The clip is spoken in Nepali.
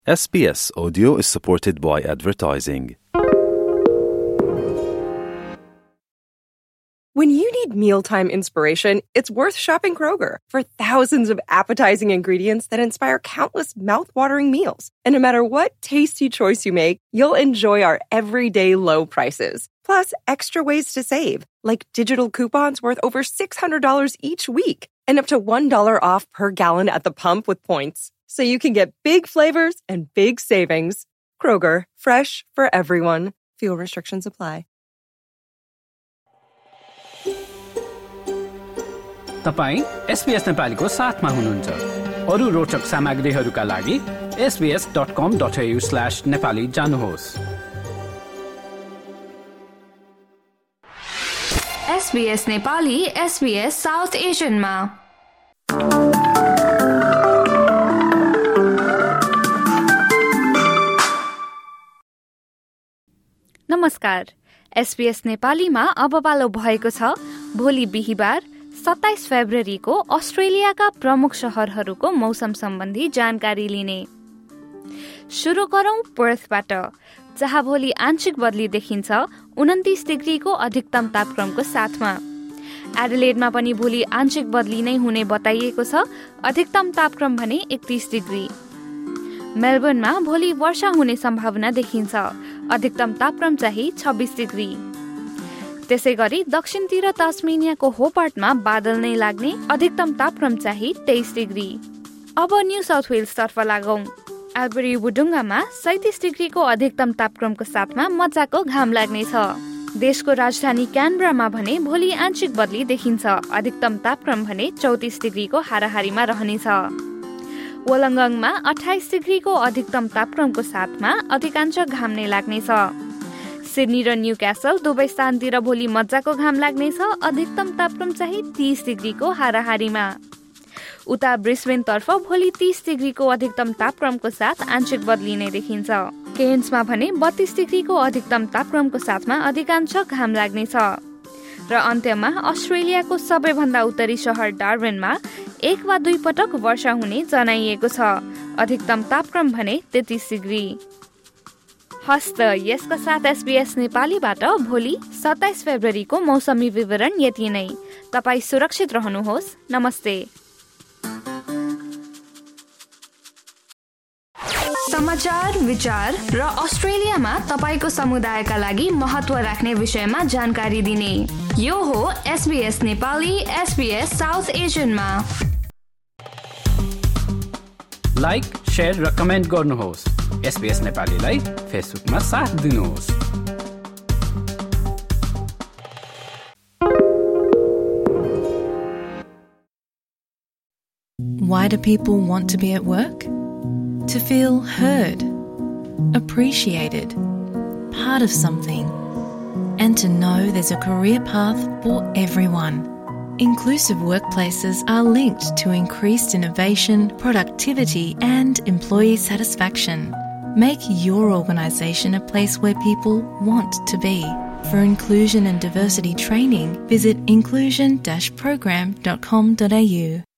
SBS Audio is supported by advertising. When you need mealtime inspiration, it's worth shopping Kroger for thousands of appetizing ingredients that inspire countless mouth-watering meals. And no matter what tasty choice you make, you'll enjoy our everyday low prices. Plus, extra ways to save, like digital coupons worth over $600 each week and up to $1 off per gallon at the pump with points. So you can get big flavors and big savings. Kroger, fresh for everyone. Fuel restrictions apply. तपाईं SBS नेपालीको साथमा हुनुहुन्छ। अरु रोचक सामग्रीहरूका लागि sbs.com.au/nepali जानुहोस्। SBS नेपाली SBS साउथ एशियनमा। नमस्कार, SBS नेपालीमा अब पालो भएको छ भोलि बिहीबार 27 फेब्रुअरीको अस्ट्रेलियाका प्रमुख शहरहरूको मौसम सम्बन्धी जानकारी लिने। सुरु गरौं पर्थबाट, जहाँ भोलि आंशिक बदली देखिन्छ 29 डिग्रीको अधिकतम तापक्रमको साथमा। एडिलेडमा पनि भोलि आंशिक बदली नै हुने बताइएको छ, अधिकतम तापक्रम भने 31 डिग्री। मेलबर्नमा भोलि वर्षा हुने सम्भावना देखिन्छ, अधिकतम तापक्रम चाहिँ 26 डिग्री। त्यसै गरी दक्षिणतिर तास्मेनियाको होबार्टमा बादल नै लाग्ने, अधिकतम तापक्रम चाहिँ 23 डिग्री। अब न्यू साउथ वेल्स तर्फ लागौं। एल्बरी वुडुङ्गामा 37 डिग्रीको अधिकतम तापक्रमको साथमा मजाको घाम लाग्नेछ। देशको राजधानी क्यानबरामा भने भोलि आंशिक बदली देखिन्छ, अधिकतम तापक्रम भने 34 डिग्रीको हाराहारीमा रहनेछ। वोलङ्गङमा 28 डिग्रीको अधिकतम तापक्रमको साथमा अधिकांश घाम नै लाग्नेछ। सिडनी र न्यूक्यासल दुवै स्थानतिर भोलि मजाको घाम लाग्नेछ, अधिकतम तापक्रम चाहिँ 30 डिग्रीको हाराहारीमा। उता ब्रिस्बेन तर्फ भोलि 30 डिग्रीको अधिकतम तापक्रमको साथ आंशिक बदली नै देखिन्छ। केन्समा भने 32 डिग्रीको अधिकतम तापक्रमको साथमा अधिकांश घाम लाग्नेछ। र अन्त्यमा अस्ट्रेलियाको सबैभन्दा उत्तरी शहर डार्विनमा 1 वा 2 पटक वर्षा हुने जनाइएको छ, अधिकतम तापक्रम भने 33 डिग्री। हस्त यसका साथ SBS नेपालीबाट भोलि 27 फेब्रुअरीको मौसमी विवरण यति नै। तपाईं सुरक्षित रहनुहोस्। नमस्ते। समाचार, विचार र अस्ट्रेलियामा तपाईको समुदायका लागि महत्त्व राख्ने विषयमा जानकारी दिने यो हो SBS नेपाली SBS साउथ एशियनमा। लाइक, शेयर र कमेन्ट गर्नुहोस्। SBS नेपालीलाई फेसबुकमा साथ दिनुहोस्। Why do people want to be at work? To feel heard, appreciated, part of something, and to know there's a career path for everyone. Inclusive workplaces are linked to increased innovation, productivity, and employee satisfaction. Make your organisation a place where people want to be. For inclusion and diversity training, visit inclusion-program.com.au.